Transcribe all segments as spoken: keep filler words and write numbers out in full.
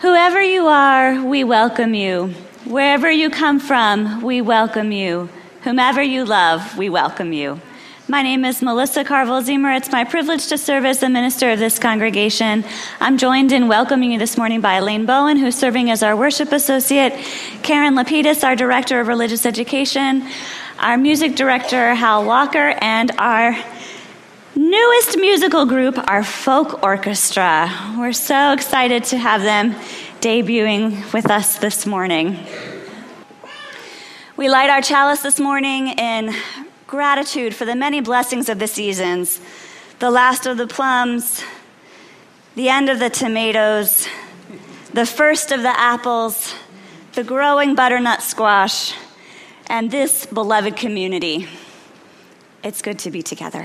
Whoever you are, we welcome you. Wherever you come from, we welcome you. Whomever you love, we welcome you. My name is Melissa Carville-Ziemer. It's my privilege to serve as the minister of this congregation. I'm joined in welcoming you this morning by Elaine Bowen, who's serving as our worship associate, Karen Lapidus, our director of religious education, our music director, Hal Walker, and our newest musical group, our folk orchestra. We're so excited to have them debuting with us this morning. We light our chalice this morning in gratitude for the many blessings of the seasons, the last of the plums, the end of the tomatoes, the first of the apples, the growing butternut squash, and this beloved community. It's good to be together.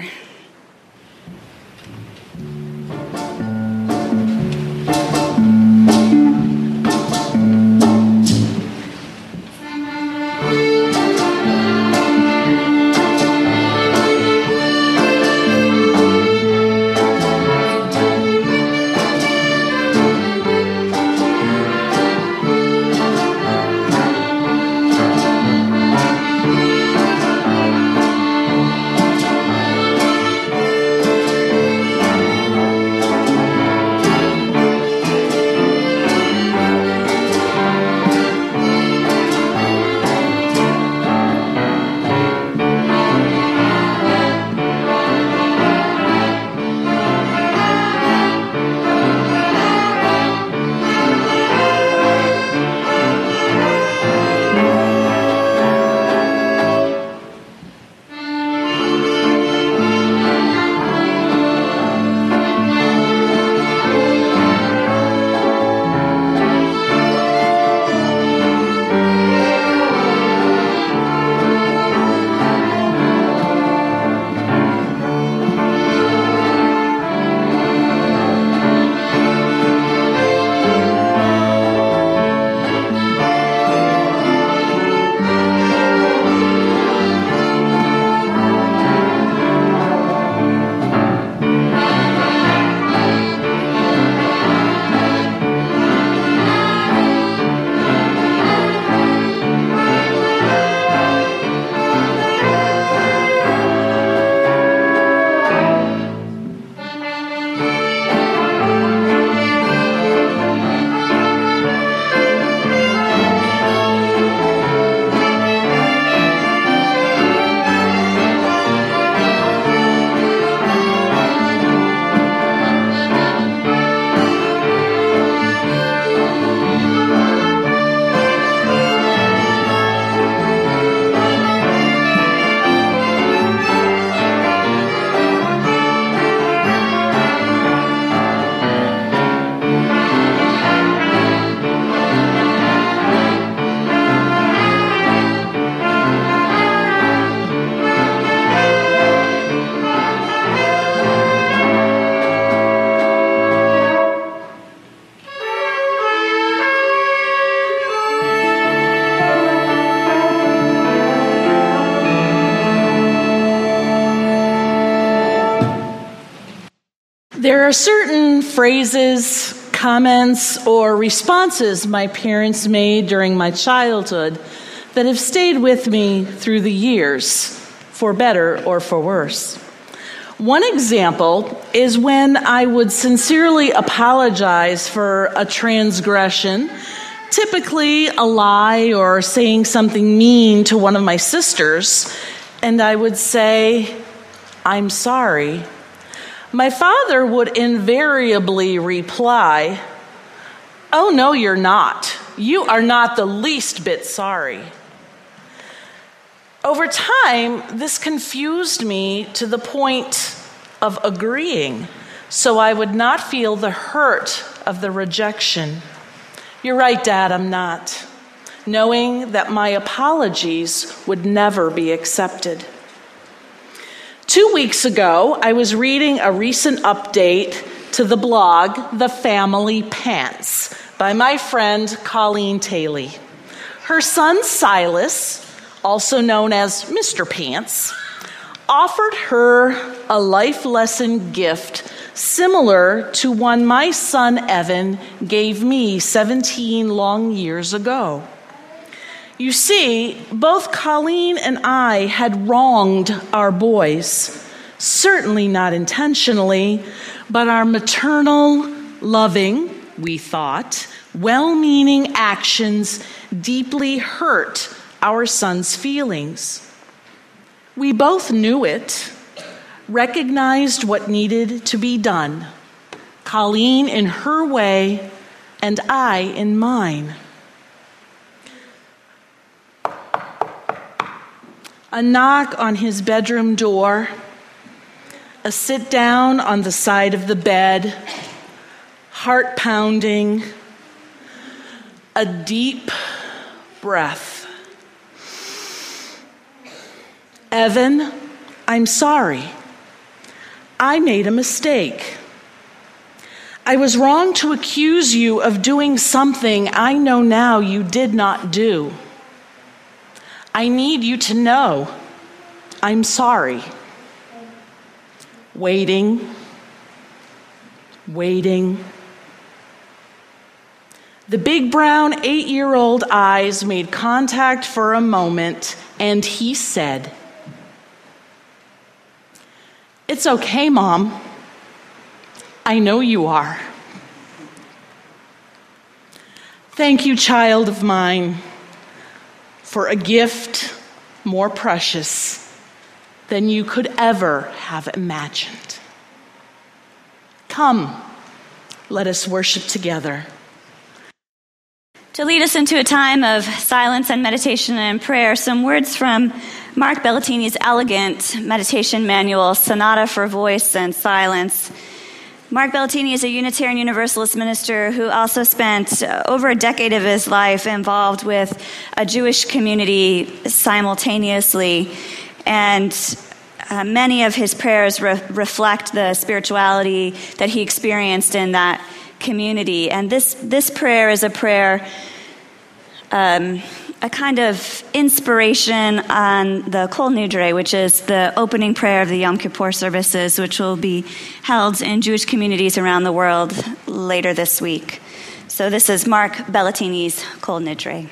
There are certain phrases, comments, or responses my parents made during my childhood that have stayed with me through the years, for better or for worse. One example is when I would sincerely apologize for a transgression, typically a lie or saying something mean to one of my sisters, and I would say, "I'm sorry." My father would invariably reply, "Oh, no, you're not. You are not the least bit sorry." Over time, this confused me to the point of agreeing, so I would not feel the hurt of the rejection. "You're right, Dad, I'm not," knowing that my apologies would never be accepted. Two weeks ago, I was reading a recent update to the blog, The Family Pants, by my friend Colleen Taylor. Her son Silas, also known as Mister Pants, offered her a life lesson gift similar to one my son Evan gave me seventeen long years ago. You see, both Colleen and I had wronged our boys, certainly not intentionally, but our maternal, loving, we thought, well-meaning actions deeply hurt our son's feelings. We both knew it, recognized what needed to be done, Colleen in her way and I in mine. A knock on his bedroom door, a sit down on the side of the bed, heart pounding, a deep breath. Evan, I'm sorry. I made a mistake. I was wrong to accuse you of doing something I know now you did not do. I need you to know I'm sorry. Waiting, waiting. The big brown eight-year-old eyes made contact for a moment, and he said, "It's okay, Mom. I know you are." Thank you, child of mine, for a gift more precious than you could ever have imagined. Come, let us worship together. To lead us into a time of silence and meditation and prayer, some words from Mark Bellatini's elegant meditation manual, Sonata for Voice and Silence. Mark Bellatini is a Unitarian Universalist minister who also spent over a decade of his life involved with a Jewish community simultaneously, and uh, many of his prayers re- reflect the spirituality that he experienced in that community. And this this prayer is a prayer, um, a kind of inspiration on the Kol Nidre, which is the opening prayer of the Yom Kippur services, which will be held in Jewish communities around the world later this week. So this is Mark Bellatini's Kol Nidre.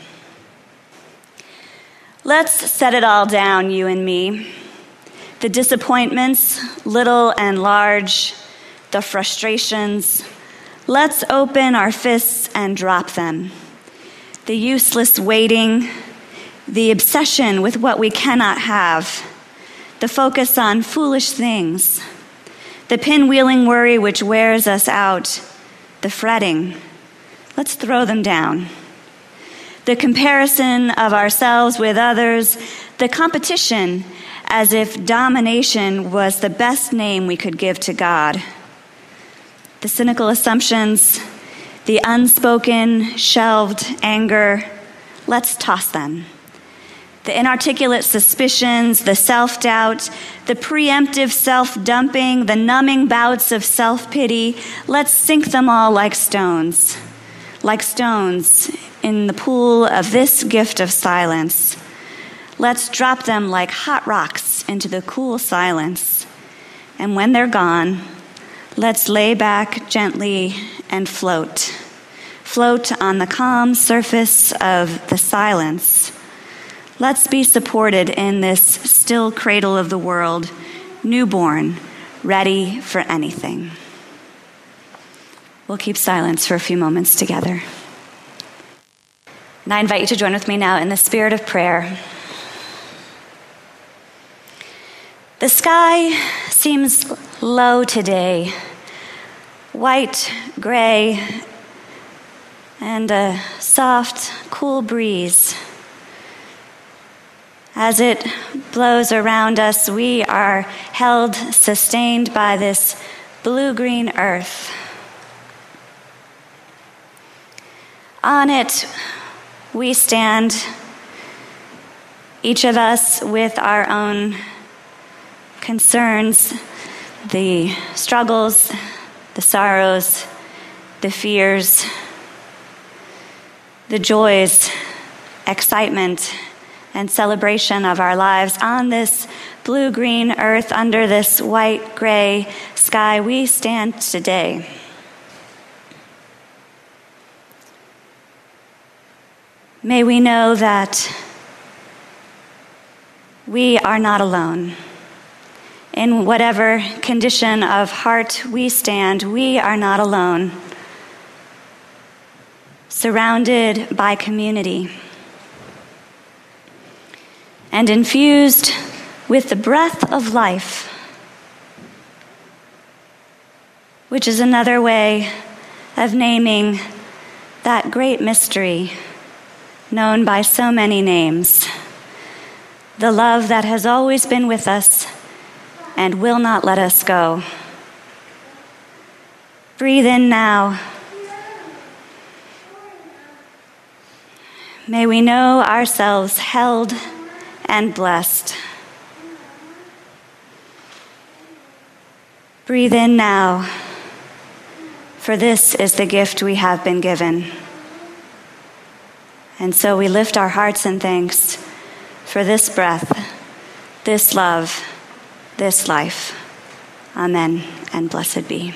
Let's set it all down, you and me. The disappointments, little and large, the frustrations. Let's open our fists and drop them. The useless waiting, the obsession with what we cannot have, the focus on foolish things, the pinwheeling worry which wears us out, the fretting. Let's throw them down. The comparison of ourselves with others, the competition as if domination was the best name we could give to God. The cynical assumptions, the unspoken, shelved anger, let's toss them. The inarticulate suspicions, the self-doubt, the preemptive self-dumping, the numbing bouts of self-pity, let's sink them all like stones, like stones in the pool of this gift of silence. Let's drop them like hot rocks into the cool silence. And when they're gone, let's lay back gently and float. Float on the calm surface of the silence. Let's be supported in this still cradle of the world, newborn, ready for anything. We'll keep silence for a few moments together. And I invite you to join with me now in the spirit of prayer. The sky seems low today, white, gray, and a soft, cool breeze. As it blows around us, we are held, sustained by this blue-green earth. On it, we stand, each of us with our own concerns, the struggles, the sorrows, the fears, the joys, excitement, and celebration of our lives on this blue-green earth under this white-gray sky we stand today. May we know that we are not alone. In whatever condition of heart we stand, we are not alone. Surrounded by community and infused with the breath of life, which is another way of naming that great mystery known by so many names, the love that has always been with us and will not let us go. Breathe in now. May we know ourselves held and blessed. Breathe in now, for this is the gift we have been given. And so we lift our hearts in thanks for this breath, this love, this life. Amen, and blessed be.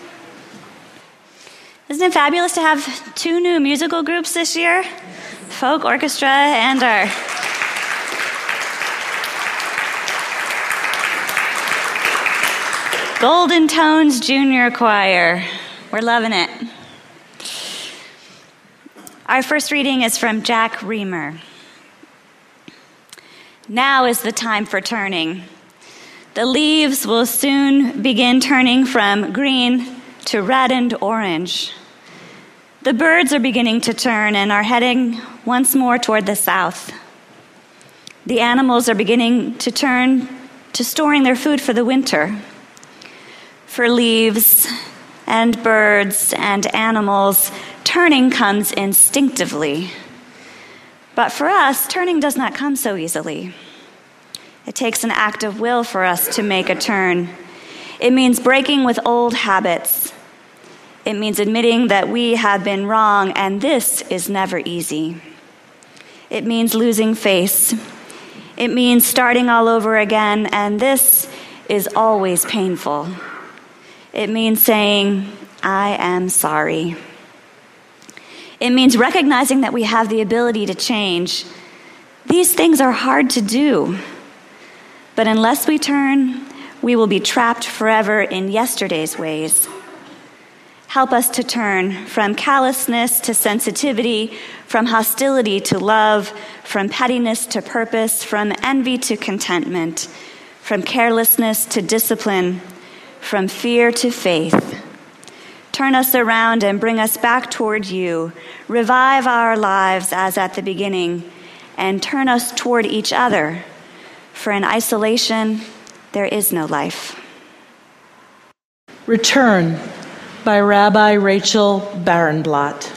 Isn't it fabulous to have two new musical groups this year? Folk orchestra and our Golden Tones Junior Choir. We're loving it. Our first reading is from Jack Reamer. Now is the time for turning. The leaves will soon begin turning from green to red and orange. The birds are beginning to turn and are heading once more toward the south. The animals are beginning to turn to storing their food for the winter. For leaves and birds and animals, turning comes instinctively. But for us, turning does not come so easily. It takes an act of will for us to make a turn. It means breaking with old habits. It means admitting that we have been wrong, and this is never easy. It means losing face. It means starting all over again, and this is always painful. It means saying, I am sorry. It means recognizing that we have the ability to change. These things are hard to do. But unless we turn, we will be trapped forever in yesterday's ways. Help us to turn from callousness to sensitivity, from hostility to love, from pettiness to purpose, from envy to contentment, from carelessness to discipline, from fear to faith. Turn us around and bring us back toward you. Revive our lives as at the beginning, and turn us toward each other. For in isolation, there is no life. Return by Rabbi Rachel Barenblatt.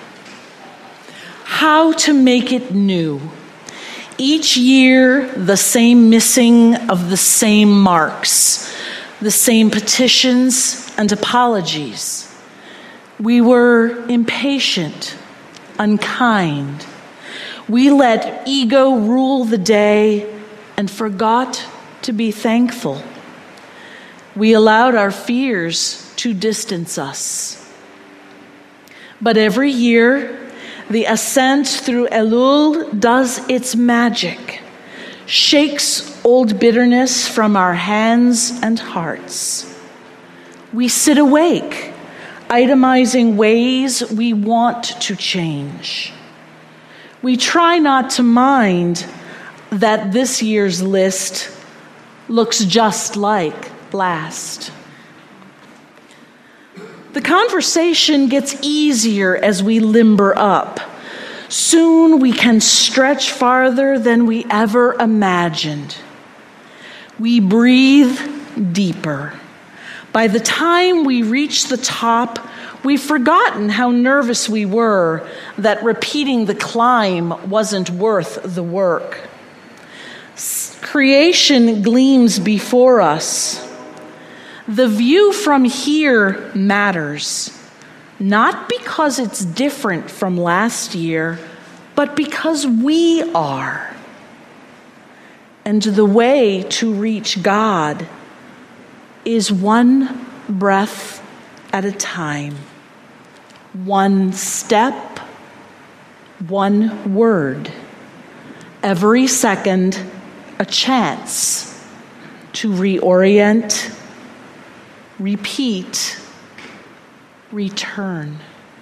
How to make it new. Each year, the same missing of the same marks, the same petitions and apologies. We were impatient, unkind. We let ego rule the day and forgot to be thankful. We allowed our fears to distance us. But every year, the ascent through Elul does its magic, shakes old bitterness from our hands and hearts. We sit awake, itemizing ways we want to change. We try not to mind that this year's list looks just like last. The conversation gets easier as we limber up. Soon we can stretch farther than we ever imagined. We breathe deeper. By the time we reach the top, we've forgotten how nervous we were that repeating the climb wasn't worth the work. Creation gleams before us. The view from here matters, not because it's different from last year, but because we are. And the way to reach God is one breath at a time, one step, one word, every second a chance to reorient, repeat, return.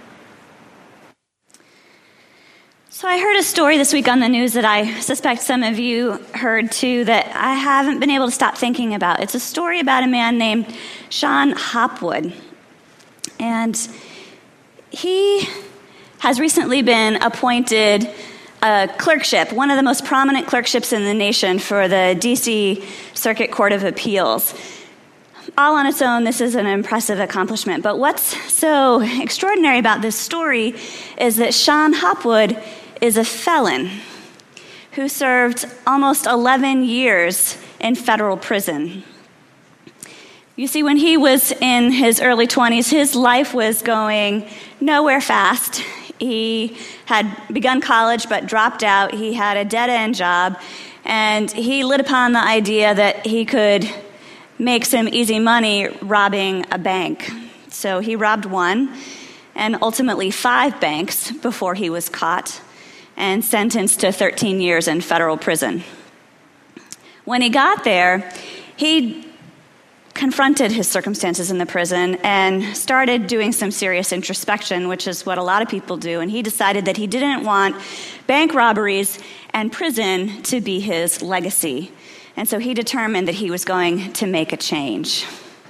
So I heard a story this week on the news that I suspect some of you heard too that I haven't been able to stop thinking about. It's a story about a man named Shon Hopwood. And he has recently been appointed a clerkship, one of the most prominent clerkships in the nation for the D C Circuit Court of Appeals. All on its own, this is an impressive accomplishment. But what's so extraordinary about this story is that Shon Hopwood is a felon who served almost eleven years in federal prison. You see, when he was in his early twenties, his life was going nowhere fast. He had begun college but dropped out. He had a dead-end job, and he lit upon the idea that he could make some easy money robbing a bank. So he robbed one and ultimately five banks before he was caught and sentenced to thirteen years in federal prison. When he got there, he confronted his circumstances in the prison and started doing some serious introspection, which is what a lot of people do. And he decided that he didn't want bank robberies and prison to be his legacy. And so he determined that he was going to make a change.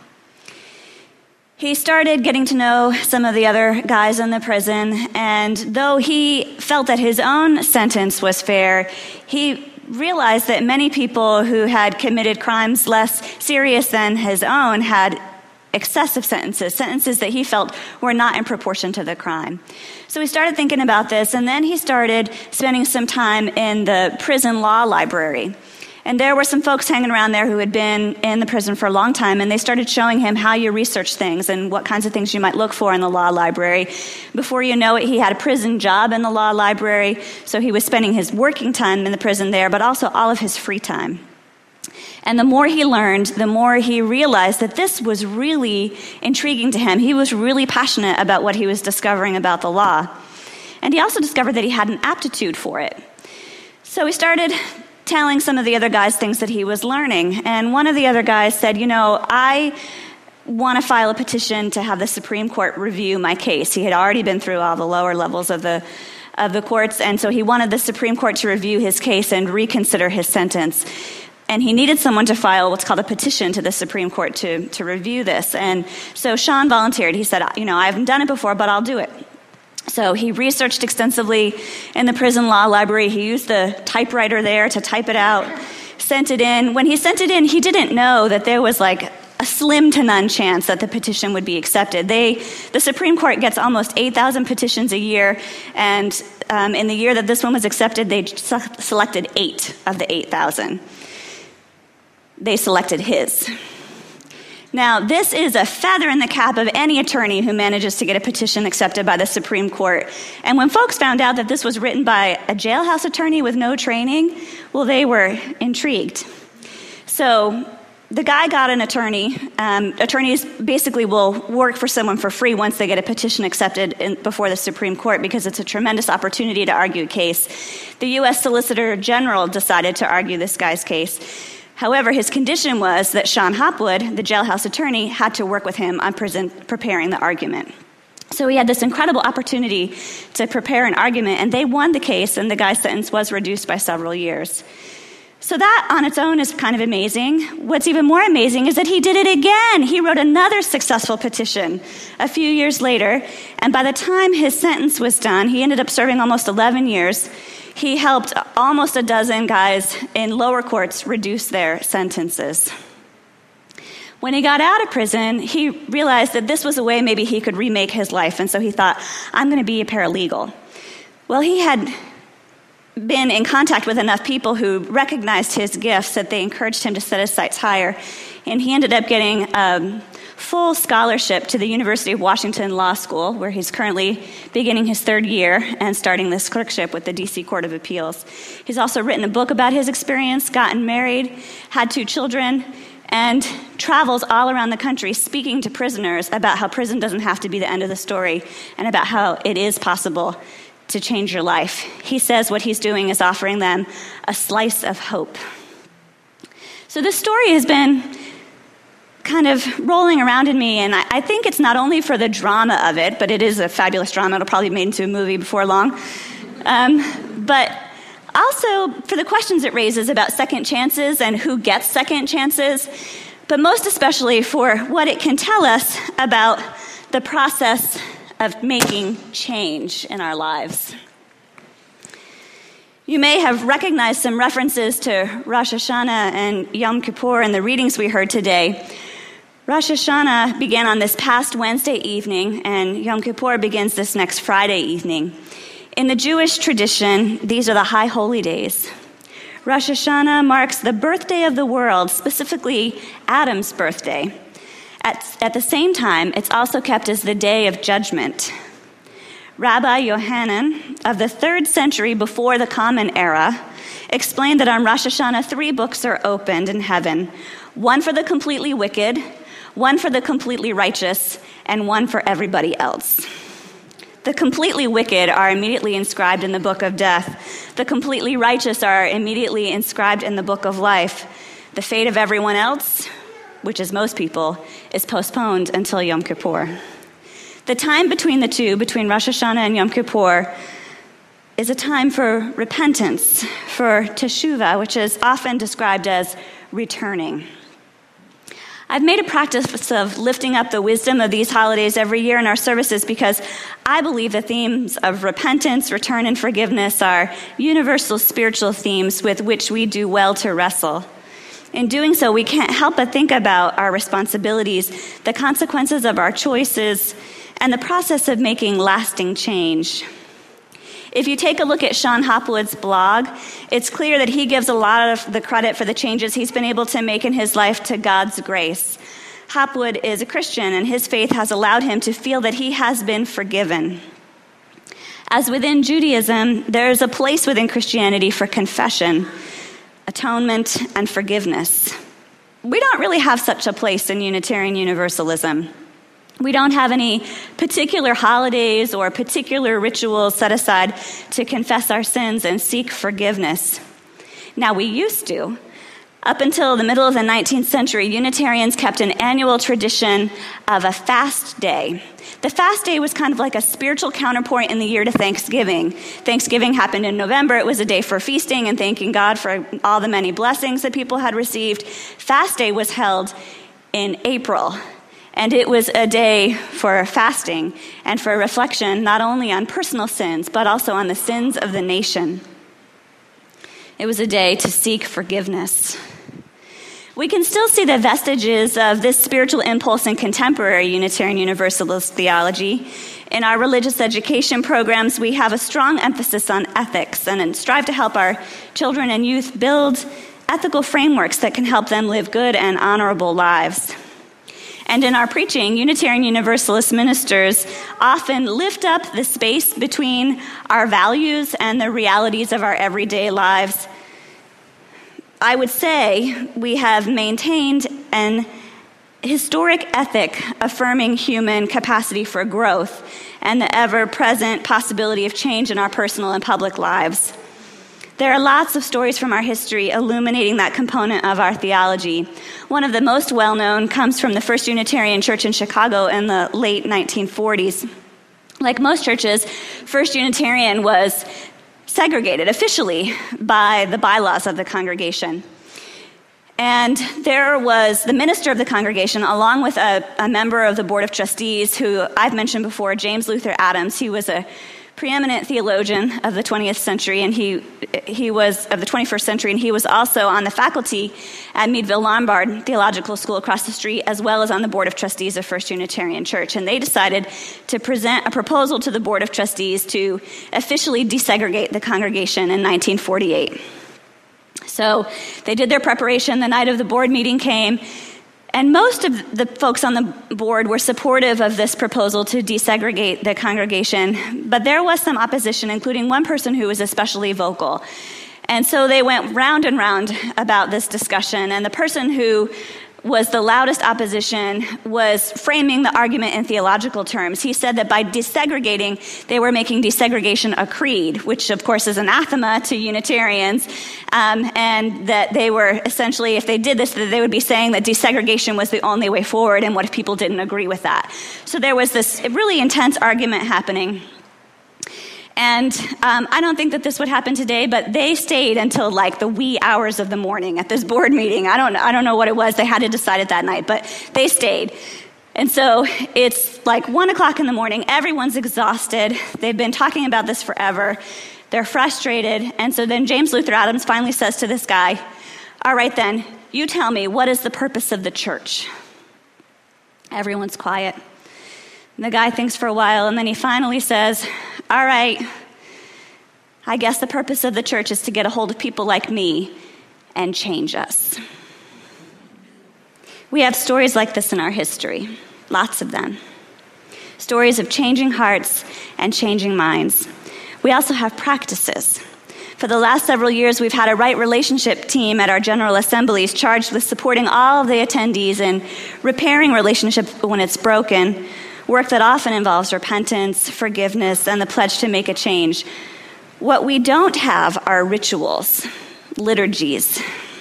He started getting to know some of the other guys in the prison, and though he felt that his own sentence was fair, he realized that many people who had committed crimes less serious than his own had excessive sentences, sentences that he felt were not in proportion to the crime. So he started thinking about this, and then he started spending some time in the prison law library. And there were some folks hanging around there who had been in the prison for a long time, and they started showing him how you research things and what kinds of things you might look for in the law library. Before you know it, he had a prison job in the law library, so he was spending his working time in the prison there, but also all of his free time. And the more he learned, the more he realized that this was really intriguing to him. He was really passionate about what he was discovering about the law. And he also discovered that he had an aptitude for it. So he started telling some of the other guys things that he was learning. And one of the other guys said, you know, I want to file a petition to have the Supreme Court review my case. He had already been through all the lower levels of the of the courts, and so he wanted the Supreme Court to review his case and reconsider his sentence. And he needed someone to file what's called a petition to the Supreme Court to, to review this. And so Shon volunteered. He said, you know, I haven't done it before, but I'll do it. So he researched extensively in the prison law library. He used the typewriter there to type it out, sent it in. When he sent it in, he didn't know that there was like a slim to none chance that the petition would be accepted. They, the Supreme Court gets almost eight thousand petitions a year, and um, in the year that this one was accepted, they selected eight of the eight thousand. They selected his. Now, this is a feather in the cap of any attorney who manages to get a petition accepted by the Supreme Court. And when folks found out that this was written by a jailhouse attorney with no training, well, they were intrigued. So the guy got an attorney. Um, attorneys basically will work for someone for free once they get a petition accepted in, before the Supreme Court, because it's a tremendous opportunity to argue a case. The U S Solicitor General decided to argue this guy's case. However, his condition was that Shon Hopwood, the jailhouse attorney, had to work with him on present, preparing the argument. So he had this incredible opportunity to prepare an argument, and they won the case, and the guy's sentence was reduced by several years. So that on its own is kind of amazing. What's even more amazing is that he did it again. He wrote another successful petition a few years later, and by the time his sentence was done, he ended up serving almost eleven years. He helped almost a dozen guys in lower courts reduce their sentences. When he got out of prison, he realized that this was a way maybe he could remake his life, and so he thought, I'm going to be a paralegal. Well, he had been in contact with enough people who recognized his gifts that they encouraged him to set his sights higher, and he ended up getting um, full scholarship to the University of Washington Law School, where he's currently beginning his third year and starting this clerkship with the D C Court of Appeals. He's also written a book about his experience, gotten married, had two children, and travels all around the country speaking to prisoners about how prison doesn't have to be the end of the story and about how it is possible to change your life. He says what he's doing is offering them a slice of hope. So this story has been kind of rolling around in me, and I, I think it's not only for the drama of it, but it is a fabulous drama. It'll probably be made into a movie before long. Um, but also for the questions it raises about second chances and who gets second chances, but most especially for what it can tell us about the process of making change in our lives. You may have recognized some references to Rosh Hashanah and Yom Kippur in the readings we heard today. Rosh Hashanah began on this past Wednesday evening, and Yom Kippur begins this next Friday evening. In the Jewish tradition, these are the high holy days. Rosh Hashanah marks the birthday of the world, specifically Adam's birthday. At, at the same time, it's also kept as the day of judgment. Rabbi Yohanan of the third century before the Common Era explained that on Rosh Hashanah, three books are opened in heaven, one for the completely wicked, one for the completely righteous, and one for everybody else. The completely wicked are immediately inscribed in the book of death. The completely righteous are immediately inscribed in the book of life. The fate of everyone else, which is most people, is postponed until Yom Kippur. The time between the two, between Rosh Hashanah and Yom Kippur, is a time for repentance, for teshuvah, which is often described as returning. I've made a practice of lifting up the wisdom of these holidays every year in our services because I believe the themes of repentance, return, and forgiveness are universal spiritual themes with which we do well to wrestle. In doing so, we can't help but think about our responsibilities, the consequences of our choices, and the process of making lasting change. If you take a look at Sean Hopwood's blog, it's clear that he gives a lot of the credit for the changes he's been able to make in his life to God's grace. Hopwood is a Christian, and his faith has allowed him to feel that he has been forgiven. As within Judaism, there is a place within Christianity for confession, atonement, and forgiveness. We don't really have such a place in Unitarian Universalism. We don't have any particular holidays or particular rituals set aside to confess our sins and seek forgiveness. Now, we used to. Up until the middle of the nineteenth century, Unitarians kept an annual tradition of a fast day. The fast day was kind of like a spiritual counterpoint in the year to Thanksgiving. Thanksgiving happened in November. It was a day for feasting and thanking God for all the many blessings that people had received. Fast day was held in April. And it was a day for fasting and for reflection not only on personal sins, but also on the sins of the nation. It was a day to seek forgiveness. We can still see the vestiges of this spiritual impulse in contemporary Unitarian Universalist theology. In our religious education programs, we have a strong emphasis on ethics and strive to help our children and youth build ethical frameworks that can help them live good and honorable lives. And in our preaching, Unitarian Universalist ministers often lift up the space between our values and the realities of our everyday lives. I would say we have maintained an historic ethic affirming human capacity for growth and the ever-present possibility of change in our personal and public lives. There are lots of stories from our history illuminating that component of our theology. One of the most well-known comes from the First Unitarian Church in Chicago in the late nineteen forties. Like most churches, First Unitarian was segregated officially by the bylaws of the congregation. And there was the minister of the congregation, along with a, a member of the Board of Trustees, who I've mentioned before, James Luther Adams. He was a preeminent theologian of the twentieth century, and he he was of the twenty-first century, and he was also on the faculty at Meadville Lombard Theological School across the street, as well as on the Board of Trustees of First Unitarian Church. And they decided to present a proposal to the Board of Trustees to officially desegregate the congregation in nineteen forty-eight. So they did their preparation. The night of the board meeting came, and most of the folks on the board were supportive of this proposal to desegregate the congregation, but there was some opposition, including one person who was especially vocal. And so they went round and round about this discussion, and the person who was the loudest opposition, was framing the argument in theological terms. He said that by desegregating, they were making desegregation a creed, which of course is anathema to Unitarians, um, and that they were essentially, if they did this, that they would be saying that desegregation was the only way forward, and what if people didn't agree with that? So there was this really intense argument happening. And um, I don't think that this would happen today, but they stayed until like the wee hours of the morning at this board meeting. I don't, I don't know what it was. They had to decide it that night, but they stayed. And so it's like one o'clock in the morning. Everyone's exhausted. They've been talking about this forever. They're frustrated. And so then James Luther Adams finally says to this guy, all right then, you tell me, what is the purpose of the church? Everyone's quiet. And the guy thinks for a while, and then he finally says, all right, I guess the purpose of the church is to get a hold of people like me and change us. We have stories like this in our history, lots of them. Stories of changing hearts and changing minds. We also have practices. For the last several years, we've had a right relationship team at our General Assemblies charged with supporting all of the attendees in repairing relationship when it's broken, work that often involves repentance, forgiveness, and the pledge to make a change. What we don't have are rituals, liturgies.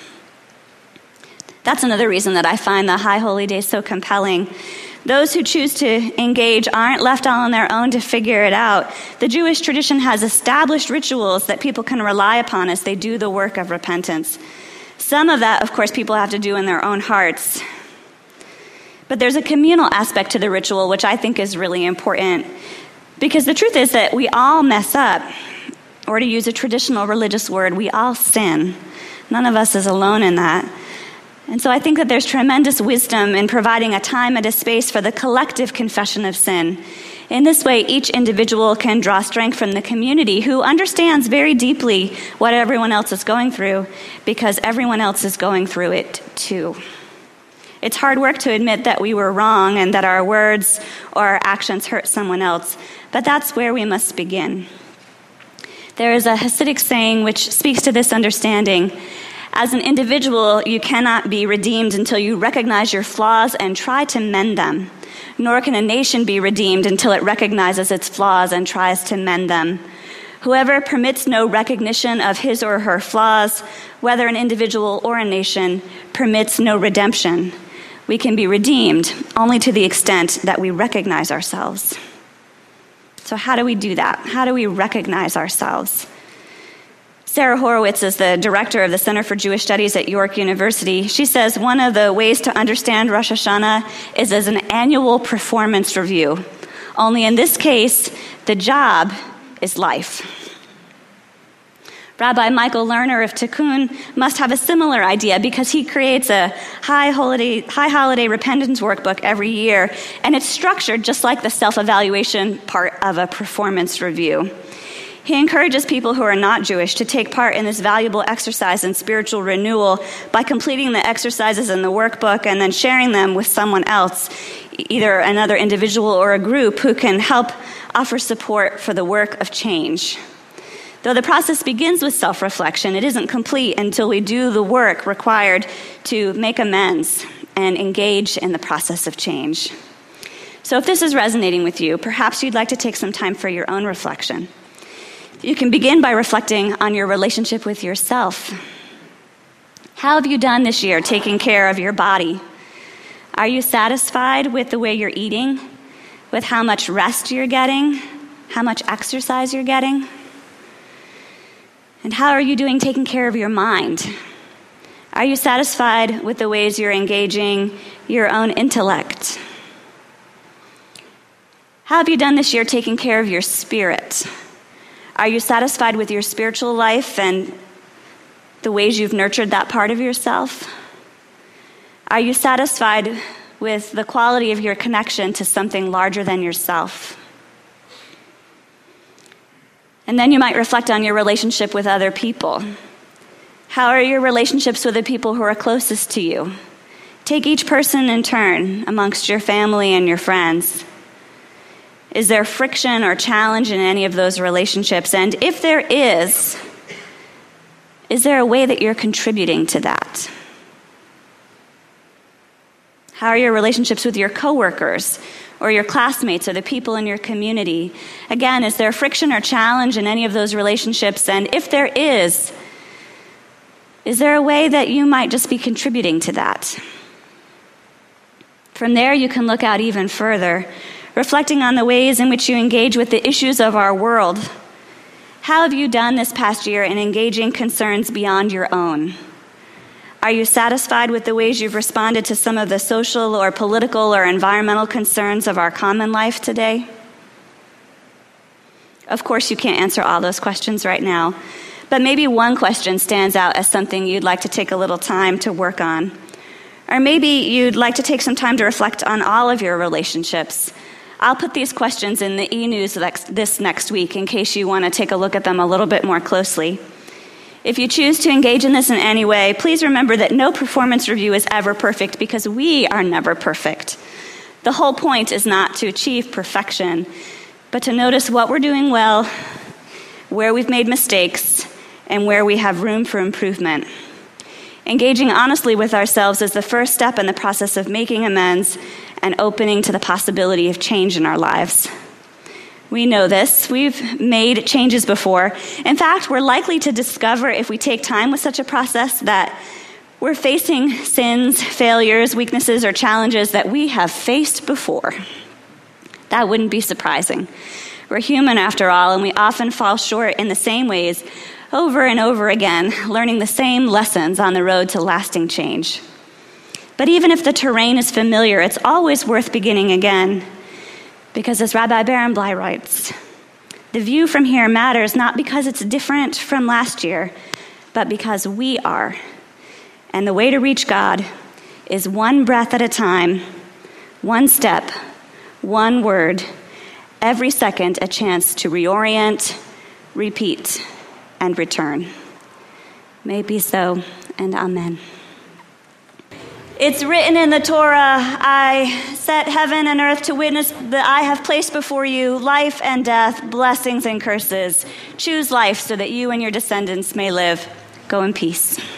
That's another reason that I find the High Holy Days so compelling. Those who choose to engage aren't left all on their own to figure it out. The Jewish tradition has established rituals that people can rely upon as they do the work of repentance. Some of that, of course, people have to do in their own hearts. But there's a communal aspect to the ritual, which I think is really important, because the truth is that we all mess up, or to use a traditional religious word, we all sin. None of us is alone in that. And so I think that there's tremendous wisdom in providing a time and a space for the collective confession of sin. In this way, each individual can draw strength from the community who understands very deeply what everyone else is going through, because everyone else is going through it too. It's hard work to admit that we were wrong and that our words or our actions hurt someone else, but that's where we must begin. There is a Hasidic saying which speaks to this understanding. As an individual, you cannot be redeemed until you recognize your flaws and try to mend them. Nor can a nation be redeemed until it recognizes its flaws and tries to mend them. Whoever permits no recognition of his or her flaws, whether an individual or a nation, permits no redemption. We can be redeemed only to the extent that we recognize ourselves. So how do we do that? How do we recognize ourselves? Sarah Horowitz is the director of the Center for Jewish Studies at York University. She says one of the ways to understand Rosh Hashanah is as an annual performance review. Only in this case, the job is life. Rabbi Michael Lerner of Tikkun must have a similar idea, because he creates a high holiday, high holiday repentance workbook every year, and it's structured just like the self-evaluation part of a performance review. He encourages people who are not Jewish to take part in this valuable exercise in spiritual renewal by completing the exercises in the workbook and then sharing them with someone else, either another individual or a group who can help offer support for the work of change. Though the process begins with self-reflection, it isn't complete until we do the work required to make amends and engage in the process of change. So if this is resonating with you, perhaps you'd like to take some time for your own reflection. You can begin by reflecting on your relationship with yourself. How have you done this year taking care of your body? Are you satisfied with the way you're eating, with how much rest you're getting, how much exercise you're getting? And how are you doing taking care of your mind? Are you satisfied with the ways you're engaging your own intellect? How have you done this year taking care of your spirit? Are you satisfied with your spiritual life and the ways you've nurtured that part of yourself? Are you satisfied with the quality of your connection to something larger than yourself? And then you might reflect on your relationship with other people. How are your relationships with the people who are closest to you? Take each person in turn amongst your family and your friends. Is there friction or challenge in any of those relationships? And if there is, is there a way that you're contributing to that? How are your relationships with your coworkers or your classmates or the people in your community? Again, is there friction or challenge in any of those relationships? And if there is, is there a way that you might just be contributing to that? From there, you can look out even further, reflecting on the ways in which you engage with the issues of our world. How have you done this past year in engaging concerns beyond your own? Are you satisfied with the ways you've responded to some of the social or political or environmental concerns of our common life today? Of course, you can't answer all those questions right now, but maybe one question stands out as something you'd like to take a little time to work on. Or maybe you'd like to take some time to reflect on all of your relationships. I'll put these questions in the e-news this next week in case you want to take a look at them a little bit more closely. If you choose to engage in this in any way, please remember that no performance review is ever perfect because we are never perfect. The whole point is not to achieve perfection, but to notice what we're doing well, where we've made mistakes, and where we have room for improvement. Engaging honestly with ourselves is the first step in the process of making amends and opening to the possibility of change in our lives. We know this. We've made changes before. In fact, we're likely to discover, if we take time with such a process, that we're facing sins, failures, weaknesses, or challenges that we have faced before. That wouldn't be surprising. We're human after all, and we often fall short in the same ways over and over again, learning the same lessons on the road to lasting change. But even if the terrain is familiar, it's always worth beginning again. Because as Rabbi Barenblai writes, the view from here matters not because it's different from last year, but because we are. And the way to reach God is one breath at a time, one step, one word, every second a chance to reorient, repeat, and return. May it be so, and amen. It's written in the Torah, I set heaven and earth to witness that I have placed before you life and death, blessings and curses. Choose life so that you and your descendants may live. Go in peace.